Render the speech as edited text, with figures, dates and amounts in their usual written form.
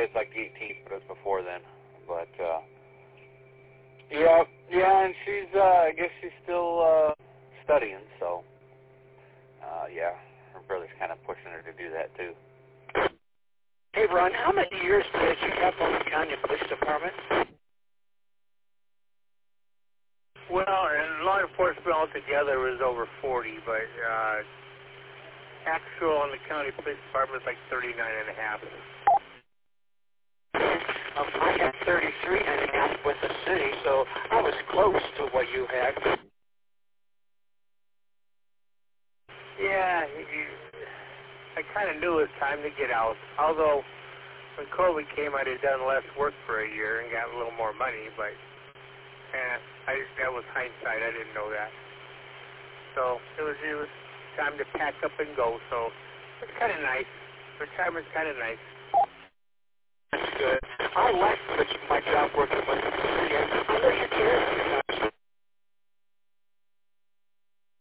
it's like the 18th, but it's before then. But yeah, and she's I guess she's still studying, so yeah, her brother's kind of pushing her to do that too. Hey, Ron, how many years did you have on the Canyon Police Department? Well, in law enforcement altogether was over 40, but actual on the county police department is like 39 and a half. I had 33 and a half with the city, so I was close to what you had. Yeah, I kind of knew it was time to get out. Although when COVID came, I'd have done less work for a year and got a little more money, but that was hindsight. I didn't know that. So it was time to pack up and go. So it's kind of nice. Retirement's kind of nice. That's good. I like my job working with the city. I know you can